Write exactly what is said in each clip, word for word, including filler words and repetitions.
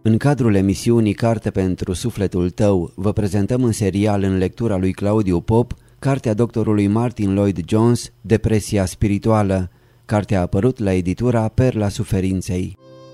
În cadrul emisiunii Carte pentru sufletul tău, vă prezentăm în serial în lectura lui Claudiu Pop cartea doctorului Martin Lloyd-Jones, Depresia spirituală. Cartea a apărut la editura Perla Suferinței.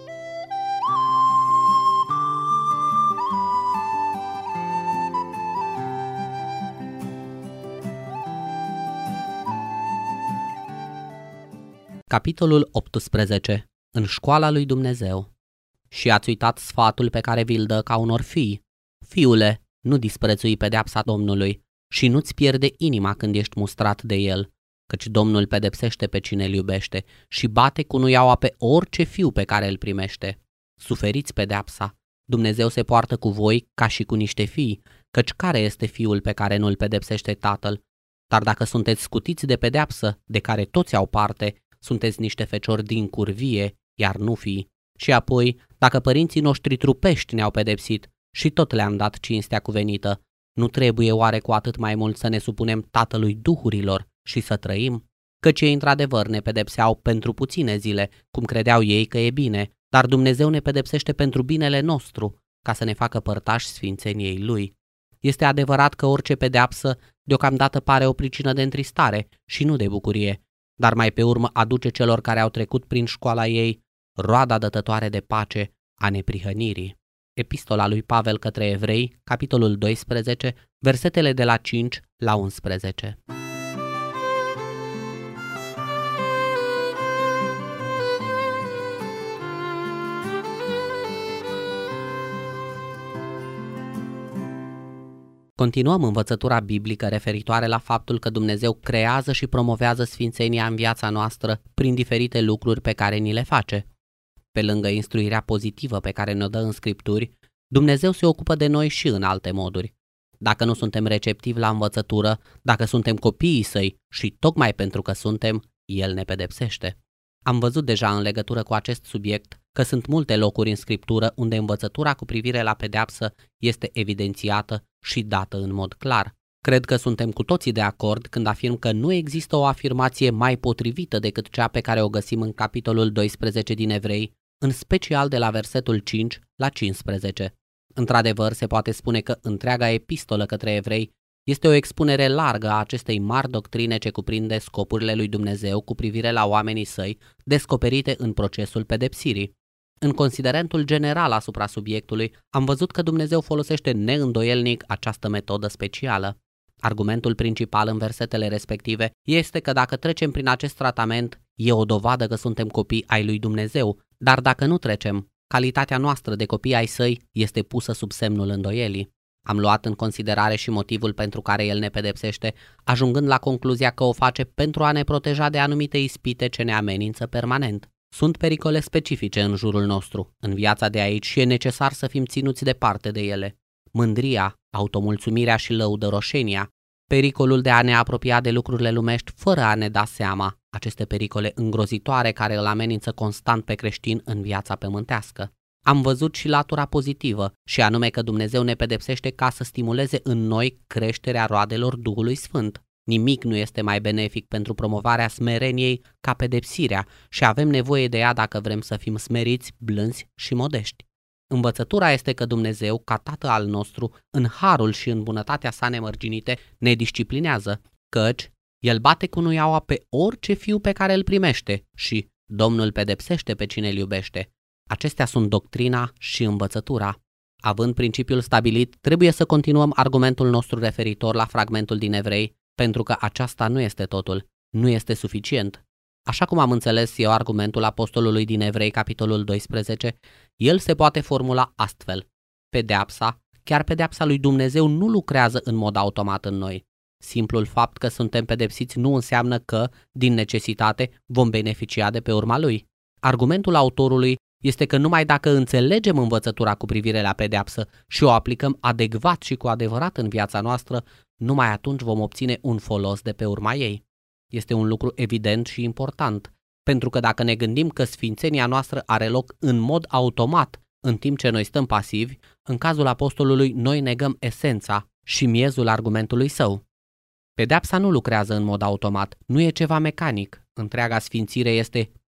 Capitolul optsprezece. În școala lui Dumnezeu. Și ați uitat sfatul pe care vi-l dă ca unor fii. Fiule, nu disprețui pedeapsa Domnului și nu-ți pierde inima când ești mustrat de el, căci Domnul pedepsește pe cine îl iubește și bate cu nuiaua pe orice fiu pe care îl primește. Suferiți pedeapsa. Dumnezeu se poartă cu voi ca și cu niște fii, căci care este fiul pe care nu îl pedepsește tatăl? Dar dacă sunteți scutiți de pedeapsă, de care toți au parte, sunteți niște feciori din curvie, iar nu fii. Și apoi, dacă părinții noștri trupești ne-au pedepsit și tot le-am dat cinstea cuvenită, nu trebuie oare cu atât mai mult să ne supunem Tatălui Duhurilor și să trăim? Căci ei într-adevăr ne pedepseau pentru puține zile, cum credeau ei că e bine, dar Dumnezeu ne pedepsește pentru binele nostru, ca să ne facă părtași sfințeniei Lui. Este adevărat că orice pedeapsă deocamdată pare o pricină de întristare și nu de bucurie, dar mai pe urmă aduce celor care au trecut prin școala ei roada dătătoare de pace a neprihănirii. Epistola lui Pavel către Evrei, capitolul doisprezece, versetele de la cinci la unsprezece. Continuăm învățătura biblică referitoare la faptul că Dumnezeu creează și promovează sfințenia în viața noastră prin diferite lucruri pe care ni le face. Pe lângă instruirea pozitivă pe care ne-o dă în Scripturi, Dumnezeu se ocupă de noi și în alte moduri. Dacă nu suntem receptivi la învățătură, dacă suntem copiii Săi și tocmai pentru că suntem, El ne pedepsește. Am văzut deja în legătură cu acest subiect că sunt multe locuri în Scriptură unde învățătura cu privire la pedeapsă este evidențiată și dată în mod clar. Cred că suntem cu toții de acord când afirm că nu există o afirmație mai potrivită decât cea pe care o găsim în capitolul doisprezece din Evrei, în special de la versetul cinci la cincisprezece. Într-adevăr, se poate spune că întreaga epistolă către evrei este o expunere largă a acestei mari doctrine ce cuprinde scopurile lui Dumnezeu cu privire la oamenii Săi, descoperite în procesul pedepsirii. În considerentul general asupra subiectului, am văzut că Dumnezeu folosește neîndoielnic această metodă specială. Argumentul principal în versetele respective este că dacă trecem prin acest tratament, e o dovadă că suntem copii ai lui Dumnezeu, dar dacă nu trecem, calitatea noastră de copii ai Săi este pusă sub semnul îndoielii. Am luat în considerare și motivul pentru care El ne pedepsește, ajungând la concluzia că o face pentru a ne proteja de anumite ispite ce ne amenință permanent. Sunt pericole specifice în jurul nostru, în viața de aici, și e necesar să fim ținuți departe de ele. Mândria, automulțumirea și lăudăroșenia, pericolul de a ne apropia de lucrurile lumești fără a ne da seama, aceste pericole îngrozitoare care îl amenință constant pe creștin în viața pământească. Am văzut și latura pozitivă, și anume că Dumnezeu ne pedepsește ca să stimuleze în noi creșterea roadelor Duhului Sfânt. Nimic nu este mai benefic pentru promovarea smereniei ca pedepsirea și avem nevoie de ea dacă vrem să fim smeriți, blânzi și modești. Învățătura este că Dumnezeu, ca Tată al nostru, în harul și în bunătatea sa nemărginite, ne disciplinează, căci El bate cu nuiaua pe orice fiu pe care îl primește și Domnul pedepsește pe cine îl iubește. Acestea sunt doctrina și învățătura. Având principiul stabilit, trebuie să continuăm argumentul nostru referitor la fragmentul din Evrei, pentru că aceasta nu este totul, nu este suficient. Așa cum am înțeles eu argumentul apostolului din Evrei, capitolul doisprezece, el se poate formula astfel. Pedeapsa, chiar pedeapsa lui Dumnezeu nu lucrează în mod automat în noi. Simplul fapt că suntem pedepsiți nu înseamnă că, din necesitate, vom beneficia de pe urma lui. Argumentul autorului este că numai dacă înțelegem învățătura cu privire la pedeapsă și o aplicăm adecvat și cu adevărat în viața noastră, numai atunci vom obține un folos de pe urma ei. Este un lucru evident și important, pentru că dacă ne gândim că sfințenia noastră are loc în mod automat, în timp ce noi stăm pasivi, în cazul apostolului noi negăm esența și miezul argumentului său. Pedeapsa nu lucrează în mod automat, nu e ceva mecanic. Întreaga sfințire este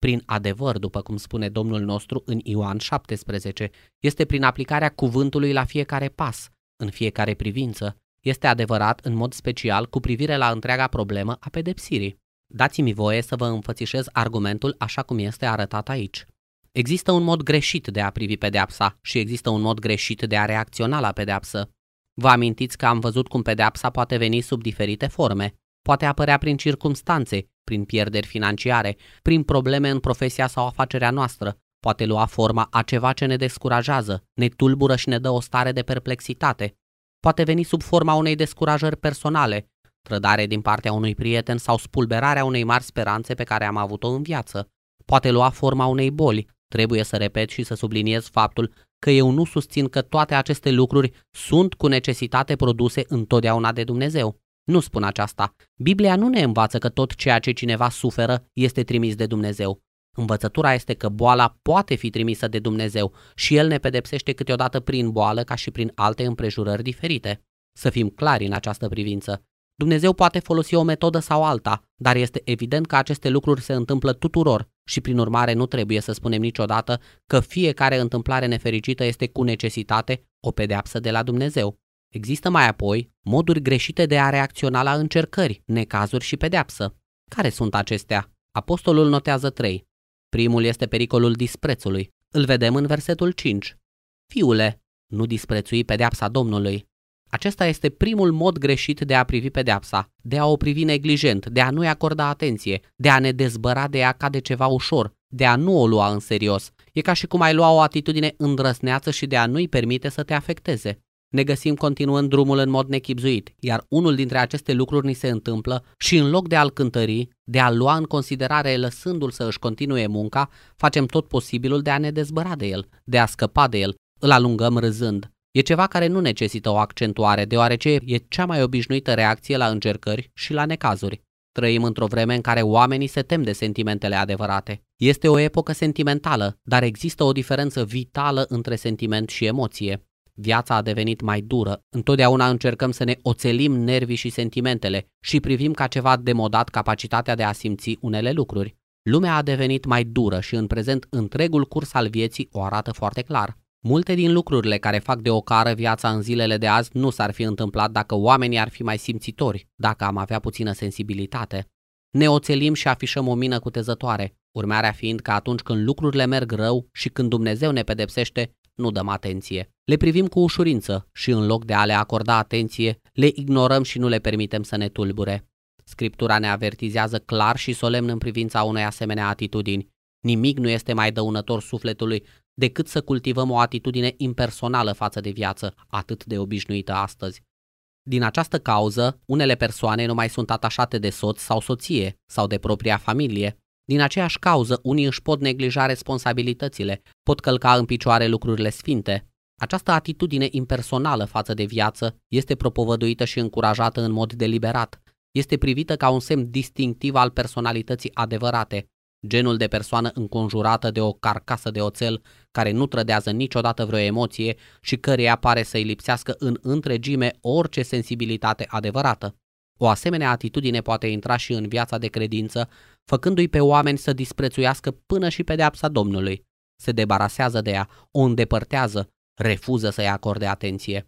prin adevăr, după cum spune Domnul nostru în Ioan șaptesprezece, este prin aplicarea cuvântului la fiecare pas, în fiecare privință. Este adevărat în mod special cu privire la întreaga problemă a pedepsirii. Dați-mi voie să vă înfățișez argumentul așa cum este arătat aici. Există un mod greșit de a privi pedeapsa și există un mod greșit de a reacționa la pedeapsă. Vă amintiți că am văzut cum pedeapsa poate veni sub diferite forme. Poate apărea prin circumstanțe, prin pierderi financiare, prin probleme în profesia sau afacerea noastră. Poate lua forma a ceva ce ne descurajează, ne tulbură și ne dă o stare de perplexitate. Poate veni sub forma unei descurajări personale, trădare din partea unui prieten sau spulberarea unei mari speranțe pe care am avut-o în viață. Poate lua forma unei boli. Trebuie să repet și să subliniez faptul că eu nu susțin că toate aceste lucruri sunt cu necesitate produse întotdeauna de Dumnezeu. Nu spun aceasta. Biblia nu ne învață că tot ceea ce cineva suferă este trimis de Dumnezeu. Învățătura este că boala poate fi trimisă de Dumnezeu și El ne pedepsește câteodată prin boală ca și prin alte împrejurări diferite. Să fim clari în această privință. Dumnezeu poate folosi o metodă sau alta, dar este evident că aceste lucruri se întâmplă tuturor și prin urmare nu trebuie să spunem niciodată că fiecare întâmplare nefericită este cu necesitate o pedeapsă de la Dumnezeu. Există mai apoi moduri greșite de a reacționa la încercări, necazuri și pedeapsă. Care sunt acestea? Apostolul notează trei. Primul este pericolul disprețului. Îl vedem în versetul cinci. Fiule, nu disprețui pedeapsa Domnului. Acesta este primul mod greșit de a privi pedeapsa, de a o privi neglijent, de a nu-i acorda atenție, de a ne dezbăra de ea ca de ceva ușor, de a nu o lua în serios. E ca și cum ai lua o atitudine îndrăsneață și de a nu-i permite să te afecteze. Ne găsim continuând drumul în mod nechibzuit, iar unul dintre aceste lucruri ni se întâmplă și în loc de a-l cântări, de a-l lua în considerare lăsându-l să își continue munca, facem tot posibilul de a ne dezbăra de el, de a scăpa de el, îl alungăm râzând. E ceva care nu necesită o accentuare, deoarece e cea mai obișnuită reacție la încercări și la necazuri. Trăim într-o vreme în care oamenii se tem de sentimentele adevărate. Este o epocă sentimentală, dar există o diferență vitală între sentiment și emoție. Viața a devenit mai dură. Întotdeauna încercăm să ne oțelim nervii și sentimentele și privim ca ceva demodat capacitatea de a simți unele lucruri. Lumea a devenit mai dură și în prezent întregul curs al vieții o arată foarte clar. Multe din lucrurile care fac de ocară viața în zilele de azi nu s-ar fi întâmplat dacă oamenii ar fi mai simțitori, dacă am avea puțină sensibilitate. Ne oțelim și afișăm o mină cutezătoare, urmarea fiind că atunci când lucrurile merg rău și când Dumnezeu ne pedepsește, nu dăm atenție. Le privim cu ușurință și în loc de a le acorda atenție, le ignorăm și nu le permitem să ne tulbure. Scriptura ne avertizează clar și solemn în privința unei asemenea atitudini. Nimic nu este mai dăunător sufletului decât să cultivăm o atitudine impersonală față de viață, atât de obișnuită astăzi. Din această cauză, unele persoane nu mai sunt atașate de soț sau soție sau de propria familie. Din aceeași cauză, unii își pot neglija responsabilitățile, pot călca în picioare lucrurile sfinte. Această atitudine impersonală față de viață este propovăduită și încurajată în mod deliberat. Este privită ca un semn distinctiv al personalității adevărate, genul de persoană înconjurată de o carcasă de oțel care nu trădează niciodată vreo emoție și căreia pare să-i lipsească în întregime orice sensibilitate adevărată. O asemenea atitudine poate intra și în viața de credință, făcându-i pe oameni să disprețuiască până și pedeapsa Domnului. Se debarasează de ea, o îndepărtează, refuză să-i acorde atenție.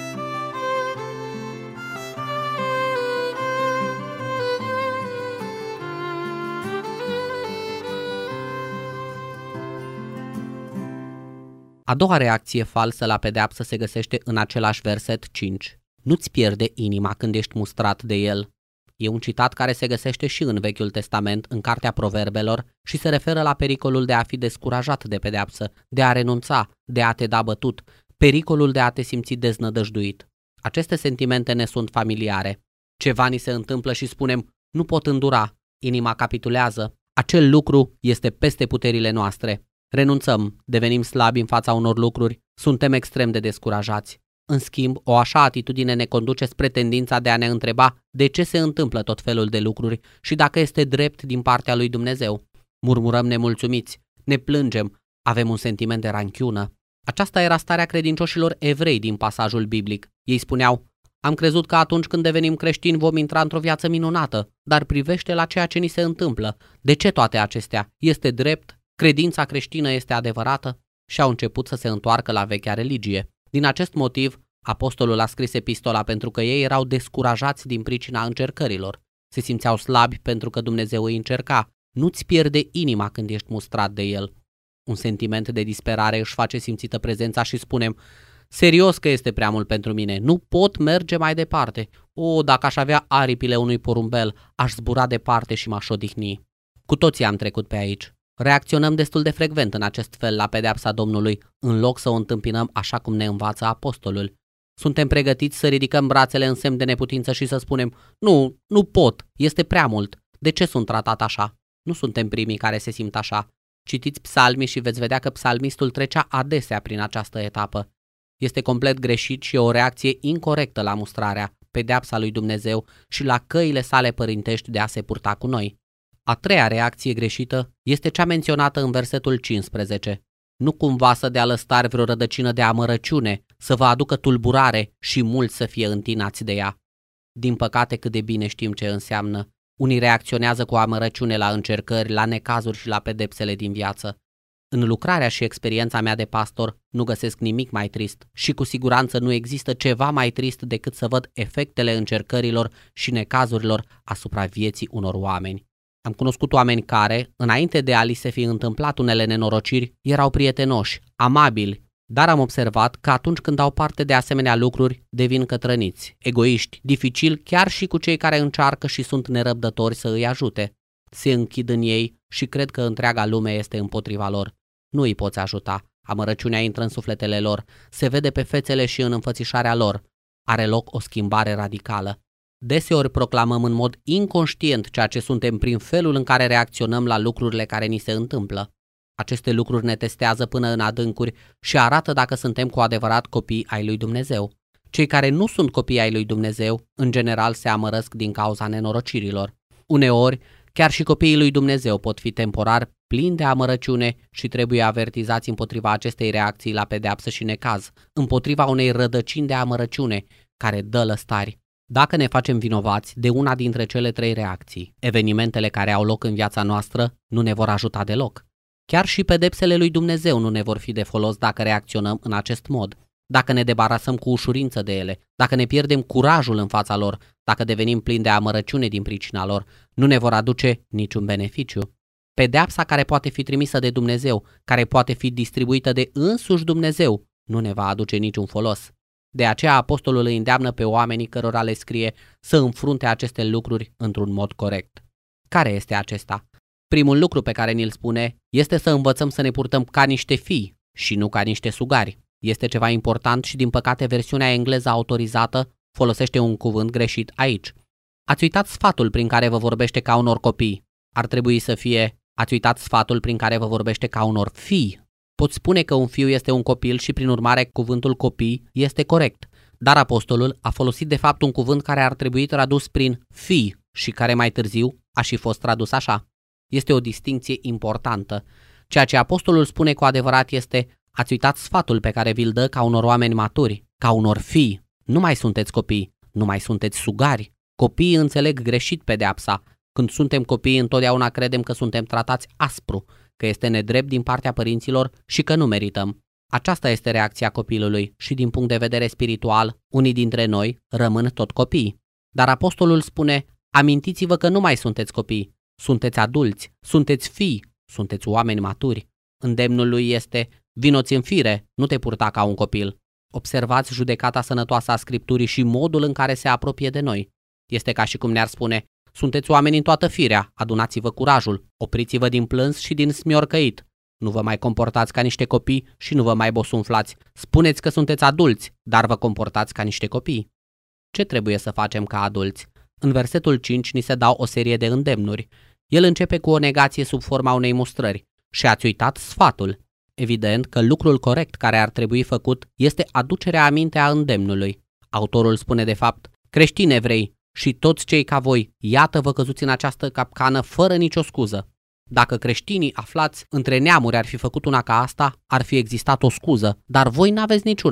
A doua reacție falsă la pedeapsă se găsește în același verset cinci. Nu-ți pierde inima când ești mustrat de el. E un citat care se găsește și în Vechiul Testament, în Cartea Proverbelor, și se referă la pericolul de a fi descurajat de pedeapsă, de a renunța, de a te da bătut, pericolul de a te simți deznădăjduit. Aceste sentimente ne sunt familiare. Ceva ni se întâmplă și spunem, nu pot îndura, inima capitulează. Acel lucru este peste puterile noastre. Renunțăm, devenim slabi în fața unor lucruri, suntem extrem de descurajați. În schimb, o așa atitudine ne conduce spre tendința de a ne întreba de ce se întâmplă tot felul de lucruri și dacă este drept din partea lui Dumnezeu. Murmurăm nemulțumiți, ne plângem, avem un sentiment de ranchiună. Aceasta era starea credincioșilor evrei din pasajul biblic. Ei spuneau, Am crezut că atunci când devenim creștini vom intra într-o viață minunată, dar privește la ceea ce ni se întâmplă. De ce toate acestea? Este drept? Credința creștină este adevărată? Și au început să se întoarcă la vechea religie. Din acest motiv, apostolul a scris epistola pentru că ei erau descurajați din pricina încercărilor. Se simțeau slabi pentru că Dumnezeu îi încerca. Nu-ți pierde inima când ești mustrat de el. Un sentiment de disperare își face simțită prezența și spunem: serios că este prea mult pentru mine, nu pot merge mai departe. O, dacă aș avea aripile unui porumbel, aș zbura departe și m-aș odihni. Cu toții am trecut pe aici. Reacționăm destul de frecvent în acest fel la pedeapsa Domnului, în loc să o întâmpinăm așa cum ne învață apostolul. Suntem pregătiți să ridicăm brațele în semn de neputință și să spunem: nu, nu pot, este prea mult. De ce sunt tratat așa? Nu suntem primii care se simt așa. Citiți psalmii și veți vedea că psalmistul trecea adesea prin această etapă. Este complet greșit și o reacție incorectă la mustrarea, pedeapsa lui Dumnezeu și la căile sale părintești de a se purta cu noi. A treia reacție greșită este cea menționată în versetul cincisprezece. Nu cumva să dea lăstari vreo rădăcină de amărăciune, să vă aducă tulburare și mulți să fie întinați de ea. Din păcate, cât de bine știm ce înseamnă. Unii reacționează cu amărăciune la încercări, la necazuri și la pedepsele din viață. În lucrarea și experiența mea de pastor nu găsesc nimic mai trist și cu siguranță nu există ceva mai trist decât să văd efectele încercărilor și necazurilor asupra vieții unor oameni. Am cunoscut oameni care, înainte de a li se fi întâmplat unele nenorociri, erau prietenoși, amabili, dar am observat că atunci când au parte de asemenea lucruri, devin cătrăniți, egoiști, dificili chiar și cu cei care încearcă și sunt nerăbdători să îi ajute. Se închid în ei și cred că întreaga lume este împotriva lor. Nu îi poți ajuta, amărăciunea intră în sufletele lor, se vede pe fețele și în înfățișarea lor. Are loc o schimbare radicală. Deseori proclamăm în mod inconștient ceea ce suntem prin felul în care reacționăm la lucrurile care ni se întâmplă. Aceste lucruri ne testează până în adâncuri și arată dacă suntem cu adevărat copii ai lui Dumnezeu. Cei care nu sunt copii ai lui Dumnezeu, în general, se amărăsc din cauza nenorocirilor. Uneori, chiar și copiii lui Dumnezeu pot fi temporar plini de amărăciune și trebuie avertizați împotriva acestei reacții la pedeapsă și necaz, împotriva unei rădăcini de amărăciune care dă lăstari. Dacă ne facem vinovați de una dintre cele trei reacții, evenimentele care au loc în viața noastră nu ne vor ajuta deloc. Chiar și pedepsele lui Dumnezeu nu ne vor fi de folos dacă reacționăm în acest mod. Dacă ne debarasăm cu ușurință de ele, dacă ne pierdem curajul în fața lor, dacă devenim plini de amărăciune din pricina lor, nu ne vor aduce niciun beneficiu. Pedeapsa care poate fi trimisă de Dumnezeu, care poate fi distribuită de însuși Dumnezeu, nu ne va aduce niciun folos. De aceea apostolul îi îndeamnă pe oamenii cărora le scrie să înfrunte aceste lucruri într-un mod corect. Care este acesta? Primul lucru pe care ni-l spune este să învățăm să ne purtăm ca niște fii și nu ca niște sugari. Este ceva important și din păcate versiunea engleză autorizată folosește un cuvânt greșit aici. Ați uitat sfatul prin care vă vorbește ca unor copii. Ar trebui să fie: ați uitat sfatul prin care vă vorbește ca unor fii. Poți spune că un fiu este un copil și prin urmare cuvântul copii este corect, dar apostolul a folosit de fapt un cuvânt care ar trebui tradus prin fii și care mai târziu a și fost tradus așa. Este o distincție importantă. Ceea ce apostolul spune cu adevărat este: ați uitat sfatul pe care vi-l dă ca unor oameni maturi, ca unor fii. Nu mai sunteți copii, nu mai sunteți sugari. Copiii înțeleg greșit pedeapsa. Când suntem copii, întotdeauna credem că suntem tratați aspru, că este nedrept din partea părinților și că nu merităm. Aceasta este reacția copilului și din punct de vedere spiritual, unii dintre noi rămân tot copii. Dar apostolul spune: amintiți-vă că nu mai sunteți copii, sunteți adulți, sunteți fii, sunteți oameni maturi. Îndemnul lui este: vino-ți în fire, nu te purta ca un copil. Observați judecata sănătoasă a Scripturii și modul în care se apropie de noi. Este ca și cum ne-ar spune: sunteți oameni în toată firea, adunați-vă curajul, opriți-vă din plâns și din smiorcăit. Nu vă mai comportați ca niște copii și nu vă mai bosunflați. Spuneți că sunteți adulți, dar vă comportați ca niște copii. Ce trebuie să facem ca adulți? În versetul cinci ni se dau o serie de îndemnuri. El începe cu o negație sub forma unei mustrări. Și ați uitat sfatul. Evident că lucrul corect care ar trebui făcut este aducerea aminte a îndemnului. Autorul spune de fapt: creștini evrei și toți cei ca voi, iată vă căzuți în această capcană fără nicio scuză. Dacă creștinii aflați între neamuri ar fi făcut una ca asta, ar fi existat o scuză, dar voi n-aveți niciuna.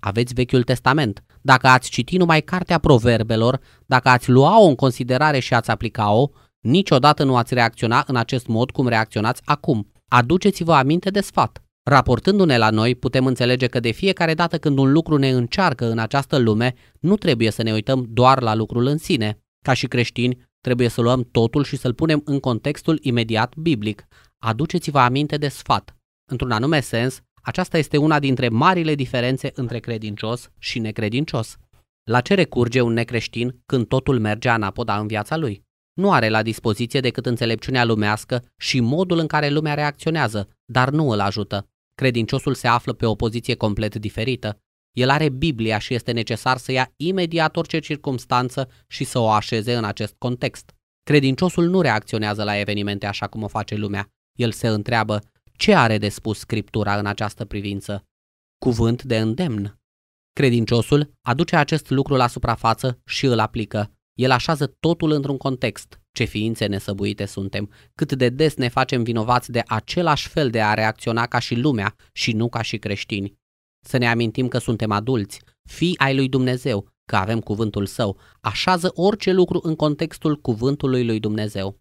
aveți Vechiul Testament. Dacă ați citi numai cartea Proverbelor, dacă ați lua-o în considerare și ați aplica-o, niciodată nu ați reacționa în acest mod cum reacționați acum. Aduceți-vă aminte de sfat. Raportându-ne la noi, putem înțelege că de fiecare dată când un lucru ne încearcă în această lume, nu trebuie să ne uităm doar la lucrul în sine. Ca și creștini, trebuie să luăm totul și să-l punem în contextul imediat biblic. Aduceți-vă aminte de sfat. Într-un anume sens, aceasta este una dintre marile diferențe între credincios și necredincios. La ce recurge un necreștin când totul merge anapoda în viața lui? Nu are la dispoziție decât înțelepciunea lumească și modul în care lumea reacționează, dar nu îl ajută. Credinciosul se află pe o poziție complet diferită. El are Biblia și este necesar să ia imediat orice circumstanță și să o așeze în acest context. Credinciosul nu reacționează la evenimente așa cum o face lumea. El se întreabă: ce are de spus Scriptura în această privință? Cuvânt de îndemn. Credinciosul aduce acest lucru la suprafață și îl aplică. El așează totul într-un context. Ce ființe nesăbuite suntem, cât de des ne facem vinovați de același fel de a reacționa ca și lumea și nu ca și creștini. Să ne amintim că suntem adulți, fii ai lui Dumnezeu, că avem cuvântul Său. Așează orice lucru în contextul cuvântului lui Dumnezeu.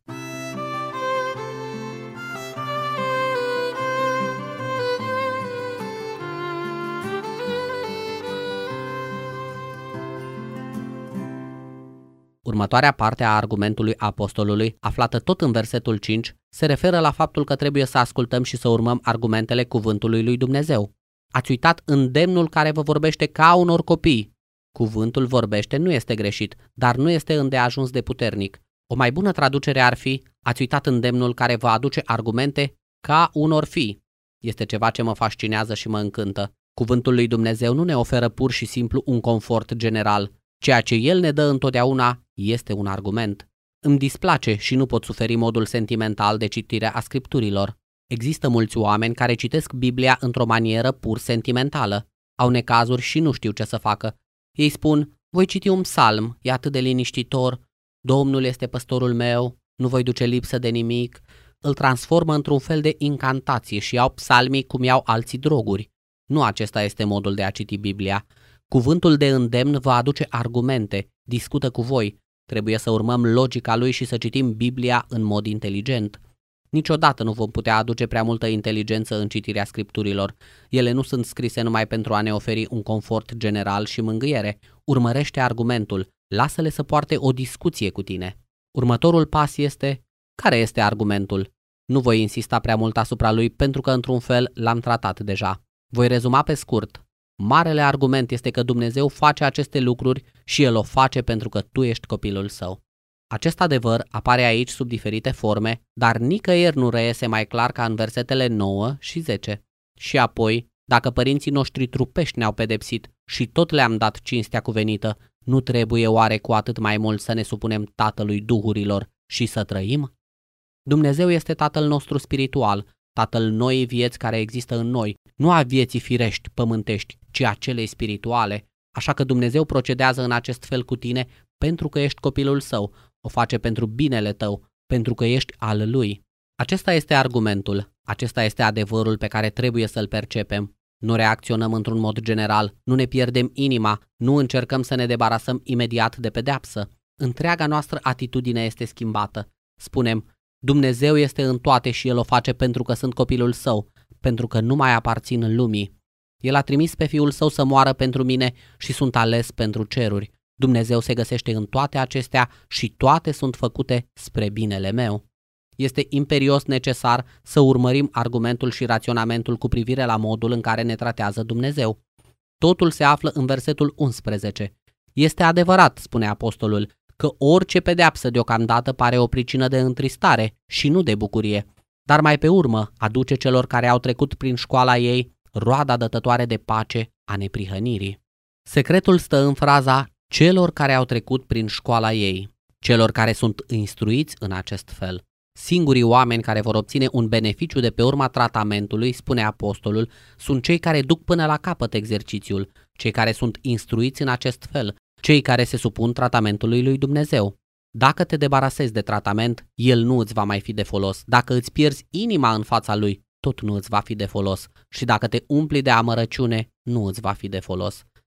Următoarea parte a argumentului apostolului, aflată tot în versetul cinci, se referă la faptul că trebuie să ascultăm și să urmăm argumentele cuvântului lui Dumnezeu. Ați uitat îndemnul care vă vorbește ca unor copii. Cuvântul vorbește, nu este greșit, dar nu este îndeajuns de puternic. O mai bună traducere ar fi: ați uitat îndemnul care vă aduce argumente ca unor fii. Este ceva ce mă fascinează și mă încântă. Cuvântul lui Dumnezeu nu ne oferă pur și simplu un confort general. Ceea ce El ne dă întotdeauna este un argument. Îmi displace și nu pot suferi modul sentimental de citire a scripturilor. Există mulți oameni care citesc Biblia într-o manieră pur sentimentală. Au necazuri și nu știu ce să facă. Ei spun: voi citi un psalm, e atât de liniștitor, Domnul este păstorul meu, nu voi duce lipsă de nimic. Îl transformă într-un fel de incantație și iau psalmii cum iau alții droguri. Nu acesta este modul de a citi Biblia. Cuvântul de îndemn vă aduce argumente, discută cu voi. Trebuie să urmăm logica lui și să citim Biblia în mod inteligent. Niciodată nu vom putea aduce prea multă inteligență în citirea scripturilor. Ele nu sunt scrise numai pentru a ne oferi un confort general și mângâiere. Urmărește argumentul, lasă-le să poarte o discuție cu tine. Următorul pas este: care este argumentul? Nu voi insista prea mult asupra lui pentru că într-un fel l-am tratat deja. Voi rezuma pe scurt. Marele argument este că Dumnezeu face aceste lucruri și El o face pentru că tu ești copilul Său. Acest adevăr apare aici sub diferite forme, dar nicăieri nu reiese mai clar ca în versetele nouă și zece. Și apoi, dacă părinții noștri trupești ne-au pedepsit și tot le-am dat cinstea cuvenită, nu trebuie oare cu atât mai mult să ne supunem Tatălui Duhurilor și să trăim? Dumnezeu este Tatăl nostru spiritual, Tatăl noii vieți care există în noi, nu a vieții firești, pământești, ci a celei spirituale. Așa că Dumnezeu procedează în acest fel cu tine pentru că ești copilul Său, o face pentru binele tău, pentru că ești al Lui. Acesta este argumentul, acesta este adevărul pe care trebuie să-l percepem. Nu reacționăm într-un mod general, nu ne pierdem inima, nu încercăm să ne debarasăm imediat de pedeapsă. Întreaga noastră atitudine este schimbată. Spunem: Dumnezeu este în toate și El o face pentru că sunt copilul Său, pentru că nu mai aparțin lumii. El a trimis pe Fiul Său să moară pentru mine și sunt ales pentru ceruri. Dumnezeu se găsește în toate acestea și toate sunt făcute spre binele meu. Este imperios necesar să urmărim argumentul și raționamentul cu privire la modul în care ne tratează Dumnezeu. Totul se află în versetul unsprezece. Este adevărat, spune apostolul, că orice pedeapsă deocamdată pare o pricină de întristare și nu de bucurie, dar mai pe urmă aduce celor care au trecut prin școala ei roada dătătoare de pace a neprihănirii. Secretul stă în fraza celor care au trecut prin școala ei, celor care sunt instruiți în acest fel. Singurii oameni care vor obține un beneficiu de pe urma tratamentului, spune apostolul, sunt cei care duc până la capăt exercițiul, cei care sunt instruiți în acest fel, cei care se supun tratamentului lui Dumnezeu. Dacă te debarasezi de tratament, el nu îți va mai fi de folos. Dacă îți pierzi inima în fața lui, tot nu îți va fi de folos. Și dacă te umpli de amărăciune, nu îți va fi de folos.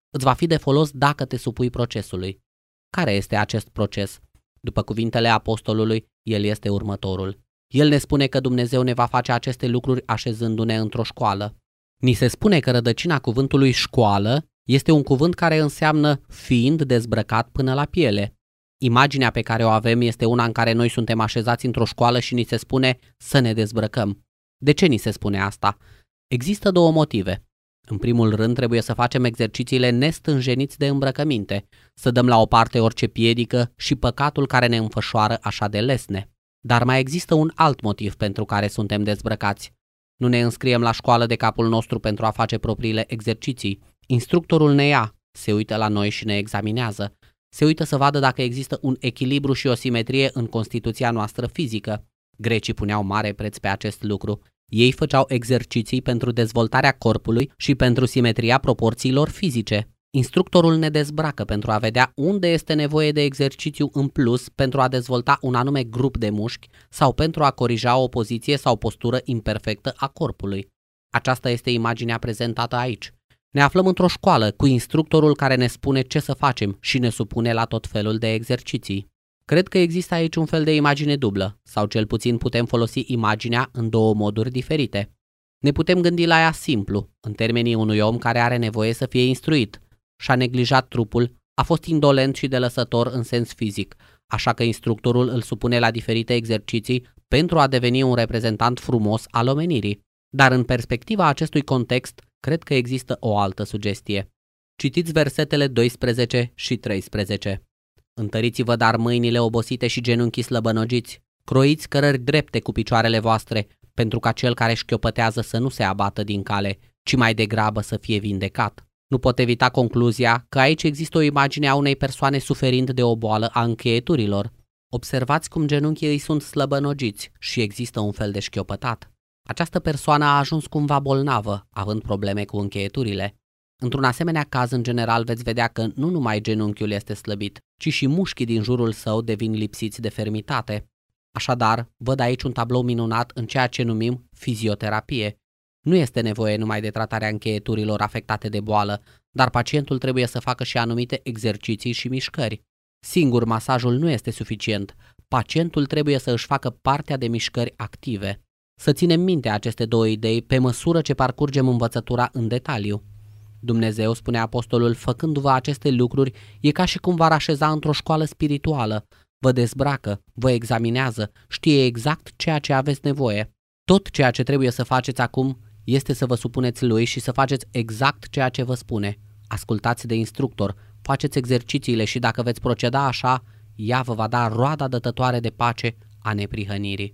Îți va fi de folos dacă te supui procesului. Care este acest proces? După cuvintele apostolului, el este următorul. El ne spune că Dumnezeu ne va face aceste lucruri așezându-ne într-o școală. Ni se spune că rădăcina cuvântului școală este un cuvânt care înseamnă fiind dezbrăcat până la piele. Imaginea pe care o avem este una în care noi suntem așezați într-o școală și ni se spune să ne dezbrăcăm. De ce ni se spune asta? Există două motive. În primul rând, trebuie să facem exercițiile nestânjeniți de îmbrăcăminte, să dăm la o parte orice piedică și păcatul care ne înfășoară așa de lesne. Dar mai există un alt motiv pentru care suntem dezbrăcați. Nu ne înscriem la școală de capul nostru pentru a face propriile exerciții. Instructorul ne ia, se uită la noi și ne examinează. Se uită să vadă dacă există un echilibru și o simetrie în constituția noastră fizică. Grecii puneau mare preț pe acest lucru. Ei făceau exerciții pentru dezvoltarea corpului și pentru simetria proporțiilor fizice. Instructorul ne dezbracă pentru a vedea unde este nevoie de exercițiu în plus pentru a dezvolta un anume grup de mușchi sau pentru a corija o poziție sau postură imperfectă a corpului. Aceasta este imaginea prezentată aici. Ne aflăm într-o școală cu instructorul care ne spune ce să facem și ne supune la tot felul de exerciții. Cred că există aici un fel de imagine dublă, sau cel puțin putem folosi imaginea în două moduri diferite. Ne putem gândi la ea simplu, în termenii unui om care are nevoie să fie instruit. Și-a neglijat trupul, a fost indolent și delăsător în sens fizic, așa că instructorul îl supune la diferite exerciții pentru a deveni un reprezentant frumos al omenirii. Dar în perspectiva acestui context, cred că există o altă sugestie. Citiți versetele doisprezece și treisprezece. Întăriți-vă dar mâinile obosite și genunchii slăbănogiți, croiți cărări drepte cu picioarele voastre, pentru ca cel care șchiopătează să nu se abată din cale, ci mai degrabă să fie vindecat. Nu pot evita concluzia că aici există o imagine a unei persoane suferind de o boală a încheieturilor. Observați cum genunchii îi sunt slăbănogiți și există un fel de șchiopătat. Această persoană a ajuns cumva bolnavă, având probleme cu încheieturile. Într-un asemenea caz, în general, veți vedea că nu numai genunchiul este slăbit, ci și mușchii din jurul său devin lipsiți de fermitate. Așadar, văd aici un tablou minunat în ceea ce numim fizioterapie. Nu este nevoie numai de tratarea încheieturilor afectate de boală, dar pacientul trebuie să facă și anumite exerciții și mișcări. Singur masajul nu este suficient. Pacientul trebuie să își facă partea de mișcări active. Să ținem minte aceste două idei pe măsură ce parcurgem învățătura în detaliu. Dumnezeu, spune apostolul, făcându-vă aceste lucruri, e ca și cum v-ar așeza într-o școală spirituală. Vă dezbracă, vă examinează, știe exact ceea ce aveți nevoie. Tot ceea ce trebuie să faceți acum este să vă supuneți lui și să faceți exact ceea ce vă spune. Ascultați de instructor, faceți exercițiile și dacă veți proceda așa, ea vă va da roada dătătoare de pace a neprihănirii.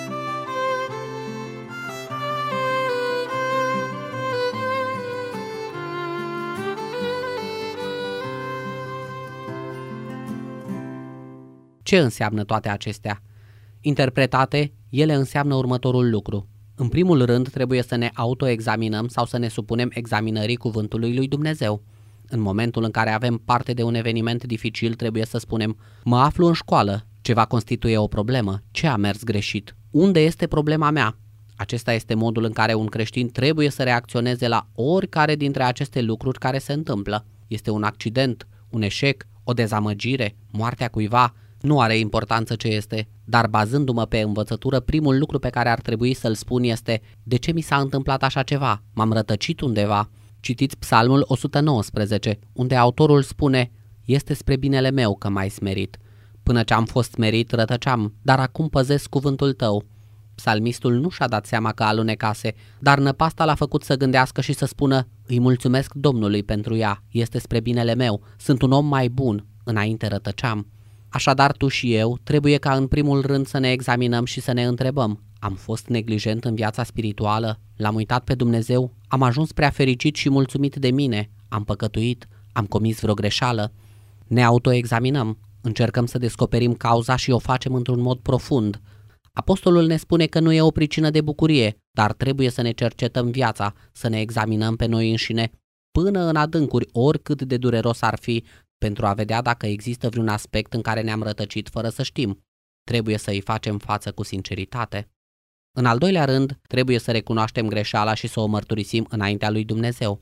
Ce înseamnă toate acestea? Interpretate, ele înseamnă următorul lucru. În primul rând, trebuie să ne autoexaminăm sau să ne supunem examinării cuvântului lui Dumnezeu. În momentul în care avem parte de un eveniment dificil, trebuie să spunem: mă aflu în școală, ceva constituie o problemă, ce a mers greșit, unde este problema mea? Acesta este modul în care un creștin trebuie să reacționeze la oricare dintre aceste lucruri care se întâmplă. Este un accident, un eșec, o dezamăgire, moartea cuiva, nu are importanță ce este, dar bazându-mă pe învățătură, primul lucru pe care ar trebui să-l spun este: de ce mi s-a întâmplat așa ceva? M-am rătăcit undeva? Citiți Psalmul o sută nouăsprezece, unde autorul spune: este spre binele meu că m-ai smerit. Până ce am fost smerit, rătăceam, dar acum păzesc cuvântul tău. Psalmistul nu și-a dat seama că alunecase, dar năpasta l-a făcut să gândească și să spună: îi mulțumesc Domnului pentru ea, este spre binele meu, sunt un om mai bun, înainte rătăceam. Așadar, tu și eu trebuie ca în primul rând să ne examinăm și să ne întrebăm: am fost neglijent în viața spirituală? L-am uitat pe Dumnezeu? Am ajuns prea fericit și mulțumit de mine? Am păcătuit? Am comis vreo greșeală? Ne autoexaminăm, încercăm să descoperim cauza și o facem într-un mod profund. Apostolul ne spune că nu e o pricină de bucurie, dar trebuie să ne cercetăm viața, să ne examinăm pe noi înșine până în adâncuri, oricât de dureros ar fi, pentru a vedea dacă există vreun aspect în care ne-am rătăcit fără să știm. Trebuie să îi facem față cu sinceritate. În al doilea rând, trebuie să recunoaștem greșeala și să o mărturisim înaintea lui Dumnezeu.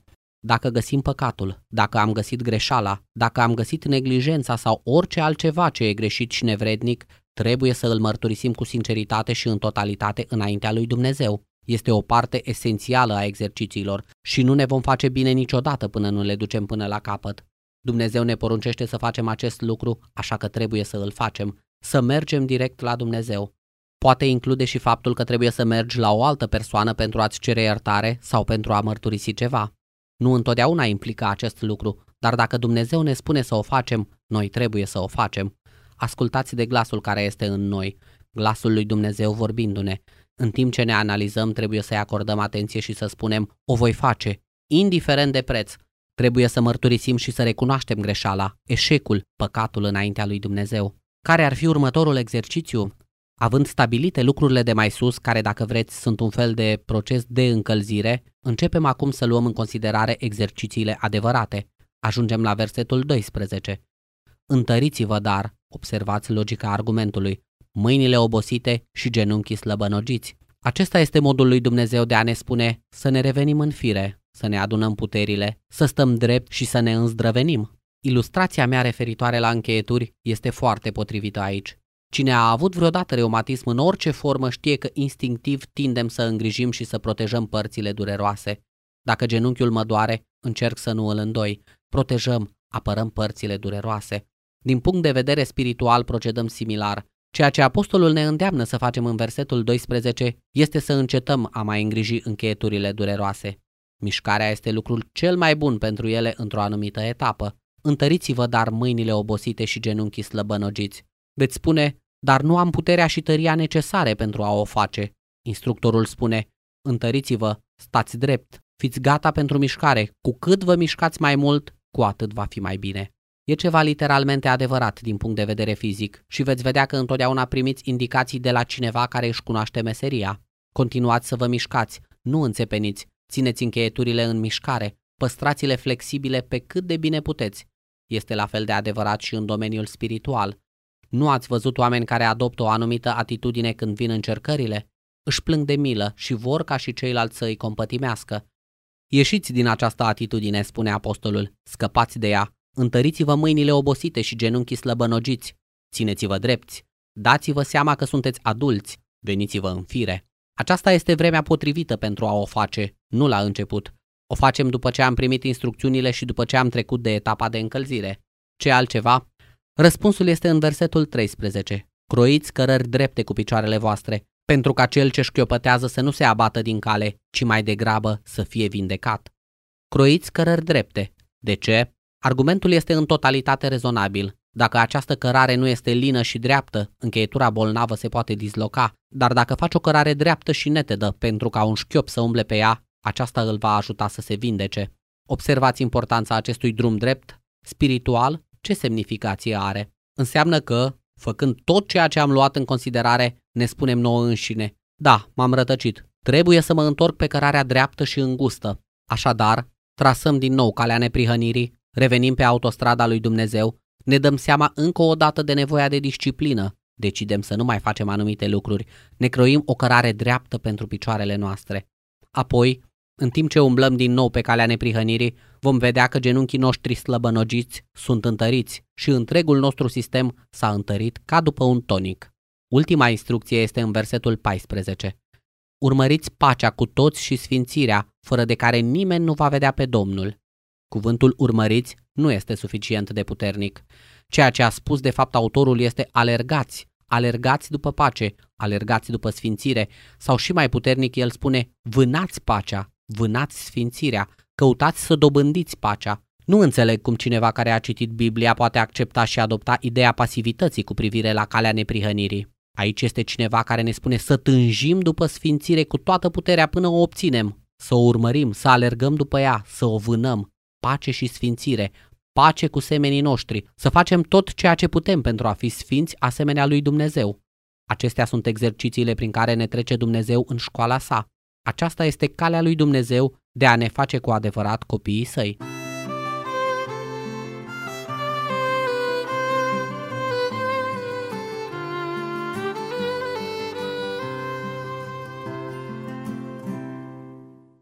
dacă găsim păcatul, dacă am găsit greșeala, dacă am găsit neglijența sau orice altceva ce e greșit și nevrednic, trebuie să îl mărturisim cu sinceritate și în totalitate înaintea lui Dumnezeu. Este o parte esențială a exercițiilor și nu ne vom face bine niciodată până nu le ducem până la capăt. Dumnezeu ne poruncește să facem acest lucru, așa că trebuie să îl facem, să mergem direct la Dumnezeu. Poate include și faptul că trebuie să mergi la o altă persoană pentru a-ți cere iertare sau pentru a mărturisi ceva. Nu întotdeauna implică acest lucru, dar dacă Dumnezeu ne spune să o facem, noi trebuie să o facem. Ascultați de glasul care este în noi, glasul lui Dumnezeu vorbindu-ne. În timp ce ne analizăm, trebuie să-i acordăm atenție și să spunem, o voi face, indiferent de preț. Trebuie să mărturisim și să recunoaștem greșeala, eșecul, păcatul înaintea lui Dumnezeu. Care ar fi următorul exercițiu? Având stabilite lucrurile de mai sus, care dacă vreți sunt un fel de proces de încălzire, începem acum să luăm în considerare exercițiile adevărate. Ajungem la versetul doisprezece. Întăriți-vă dar, observați logica argumentului, mâinile obosite și genunchii slăbănogiți. Acesta este modul lui Dumnezeu de a ne spune să ne revenim în fire, să ne adunăm puterile, să stăm drept și să ne înzdrăvenim. Ilustrația mea referitoare la încheieturi este foarte potrivită aici. Cine a avut vreodată reumatism în orice formă știe că instinctiv tindem să îngrijim și să protejăm părțile dureroase. Dacă genunchiul mă doare, încerc să nu îl îndoi. Protejăm, apărăm părțile dureroase. Din punct de vedere spiritual procedăm similar. Ceea ce apostolul ne îndeamnă să facem în versetul doisprezece este să încetăm a mai îngriji încheieturile dureroase. Mișcarea este lucrul cel mai bun pentru ele într-o anumită etapă. Întăriți-vă dar mâinile obosite și genunchii slăbănogiți. Veți spune, dar nu am puterea și tăria necesare pentru a o face. Instructorul spune, întăriți-vă, stați drept, fiți gata pentru mișcare, cu cât vă mișcați mai mult, cu atât va fi mai bine. E ceva literalmente adevărat din punct de vedere fizic și veți vedea că întotdeauna primiți indicații de la cineva care își cunoaște meseria. Continuați să vă mișcați, nu înțepeniți, țineți încheieturile în mișcare, păstrați-le flexibile pe cât de bine puteți. Este la fel de adevărat și în domeniul spiritual. Nu ați văzut oameni care adoptă o anumită atitudine când vin încercările? Își plâng de milă și vor ca și ceilalți să îi compătimească. Ieșiți din această atitudine, spune apostolul, scăpați de ea, întăriți-vă mâinile obosite și genunchii slăbănogiți, țineți-vă drepți, dați-vă seama că sunteți adulți, veniți-vă în fire. Aceasta este vremea potrivită pentru a o face, nu la început. O facem după ce am primit instrucțiunile și după ce am trecut de etapa de încălzire. Ce altceva? Răspunsul este în versetul treisprezece. Croiți cărări drepte cu picioarele voastre, pentru ca cel ce șchiopătează să nu se abată din cale, ci mai degrabă să fie vindecat. Croiți cărări drepte. De ce? Argumentul este în totalitate rezonabil. Dacă această cărare nu este lină și dreaptă, încheietura bolnavă se poate disloca, dar dacă faci o cărare dreaptă și netedă pentru ca un șchiop să umble pe ea, aceasta îl va ajuta să se vindece. Observați importanța acestui drum drept. Spiritual, ce semnificație are? Înseamnă că, făcând tot ceea ce am luat în considerare, ne spunem nouă înșine, da, m-am rătăcit, trebuie să mă întorc pe cărarea dreaptă și îngustă. Așadar, trasăm din nou calea neprihănirii, revenim pe autostrada lui Dumnezeu, ne dăm seama încă o dată de nevoia de disciplină, decidem să nu mai facem anumite lucruri, ne croim o cărare dreaptă pentru picioarele noastre. Apoi, în timp ce umblăm din nou pe calea neprihănirii, vom vedea că genunchii noștri slăbănogiți sunt întăriți și întregul nostru sistem s-a întărit ca după un tonic. Ultima instrucție este în versetul paisprezece. Urmăriți pacea cu toți și sfințirea, fără de care nimeni nu va vedea pe Domnul. Cuvântul urmăriți nu este suficient de puternic. Ceea ce a spus de fapt autorul este alergați, alergați după pace, alergați după sfințire, sau și mai puternic el spune vânați pacea, vânați sfințirea, căutați să dobândiți pacea. Nu înțeleg cum cineva care a citit Biblia poate accepta și adopta ideea pasivității cu privire la calea neprihănirii. Aici este cineva care ne spune să tânjim după sfințire cu toată puterea până o obținem, să o urmărim, să alergăm după ea, să o vânăm, pace și sfințire, pace cu semenii noștri, să facem tot ceea ce putem pentru a fi sfinți asemenea lui Dumnezeu. Acestea sunt exercițiile prin care ne trece Dumnezeu în școala sa. Aceasta este calea lui Dumnezeu de a ne face cu adevărat copiii săi.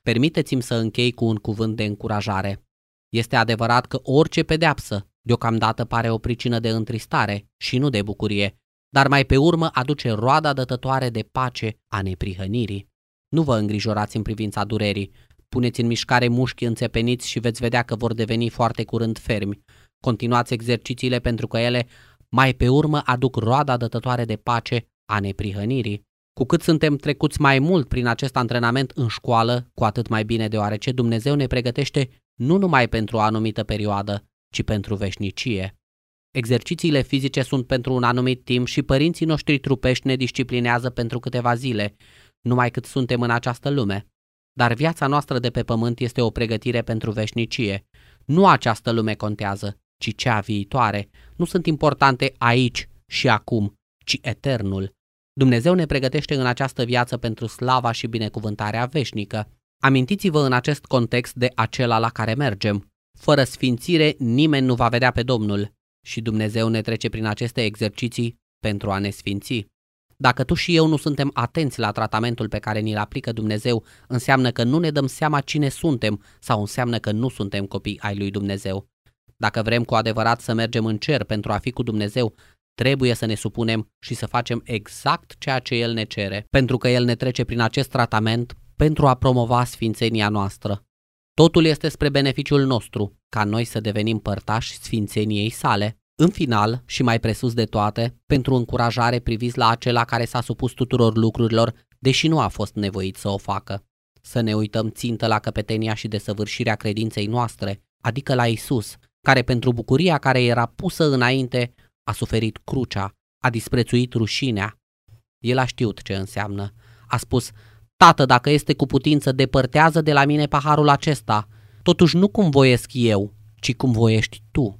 Permiteți-mi să închei cu un cuvânt de încurajare. Este adevărat că orice pedeapsă deocamdată pare o pricină de întristare și nu de bucurie, dar mai pe urmă aduce roada dătătoare de pace a neprihănirii. Nu vă îngrijorați în privința durerii. Puneți în mișcare mușchii înțepeniți și veți vedea că vor deveni foarte curând fermi. Continuați exercițiile pentru că ele mai pe urmă aduc roada dătătoare de pace a neprihănirii. Cu cât suntem trecuți mai mult prin acest antrenament în școală, cu atât mai bine, deoarece Dumnezeu ne pregătește nu numai pentru o anumită perioadă, ci pentru veșnicie. Exercițiile fizice sunt pentru un anumit timp și părinții noștri trupești ne disciplinează pentru câteva zile, numai cât suntem în această lume. Dar viața noastră de pe pământ este o pregătire pentru veșnicie. Nu această lume contează, ci cea viitoare. Nu sunt importante aici și acum, ci eternul. Dumnezeu ne pregătește în această viață pentru slava și binecuvântarea veșnică. Amintiți-vă în acest context de acela la care mergem. Fără sfințire nimeni nu va vedea pe Domnul și Dumnezeu ne trece prin aceste exerciții pentru a ne sfinți. Dacă tu și eu nu suntem atenți la tratamentul pe care ni-l aplică Dumnezeu, înseamnă că nu ne dăm seama cine suntem sau înseamnă că nu suntem copii ai lui Dumnezeu. Dacă vrem cu adevărat să mergem în cer pentru a fi cu Dumnezeu, trebuie să ne supunem și să facem exact ceea ce El ne cere, pentru că El ne trece prin acest tratament pentru a promova sfințenia noastră. Totul este spre beneficiul nostru, ca noi să devenim părtași sfințeniei sale. În final, și mai presus de toate, pentru încurajare priviți la acela care s-a supus tuturor lucrurilor, deși nu a fost nevoit să o facă. Să ne uităm țintă la căpetenia și desăvârșirea credinței noastre, adică la Isus, care pentru bucuria care era pusă înainte a suferit crucea, a disprețuit rușinea. El a știut ce înseamnă. A spus: Tată, dacă este cu putință, depărtează de la mine paharul acesta, totuși nu cum voiesc eu, ci cum voiești tu.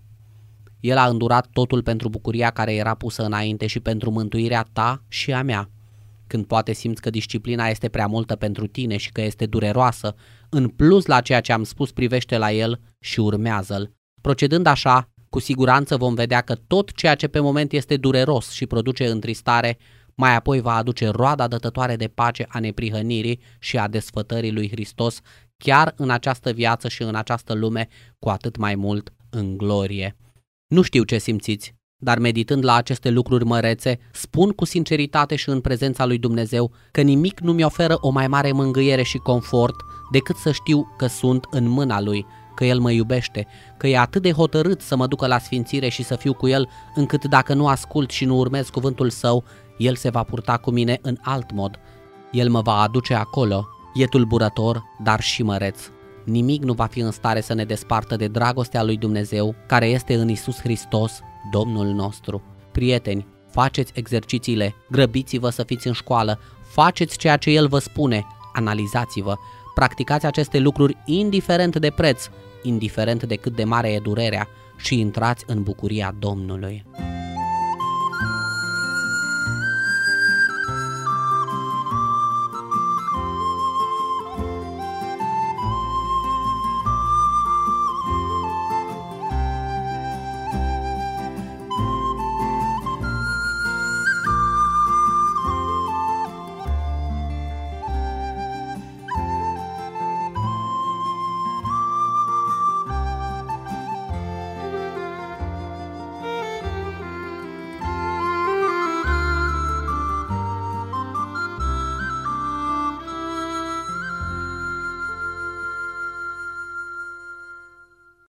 El a îndurat totul pentru bucuria care era pusă înainte și pentru mântuirea ta și a mea. Când poate simți că disciplina este prea multă pentru tine și că este dureroasă, în plus la ceea ce am spus, privește la el și urmează-l. Procedând așa, cu siguranță vom vedea că tot ceea ce pe moment este dureros și produce întristare, mai apoi va aduce roada dătătoare de pace a neprihănirii și a desfătării lui Hristos, chiar în această viață și în această lume, cu atât mai mult în glorie. Nu știu ce simțiți, dar meditând la aceste lucruri mărețe, spun cu sinceritate și în prezența lui Dumnezeu că nimic nu mi oferă o mai mare mângâiere și confort decât să știu că sunt în mâna Lui, că El mă iubește, că e atât de hotărât să mă ducă la sfințire și să fiu cu El, încât dacă nu ascult și nu urmez cuvântul Său, El se va purta cu mine în alt mod. El mă va aduce acolo. E tulburător, dar și măreț. Nimic nu va fi în stare să ne despartă de dragostea lui Dumnezeu, care este în Iisus Hristos, Domnul nostru. Prieteni, faceți exercițiile, grăbiți-vă să fiți în școală, faceți ceea ce El vă spune, analizați-vă, practicați aceste lucruri indiferent de preț, indiferent de cât de mare e durerea, și intrați în bucuria Domnului.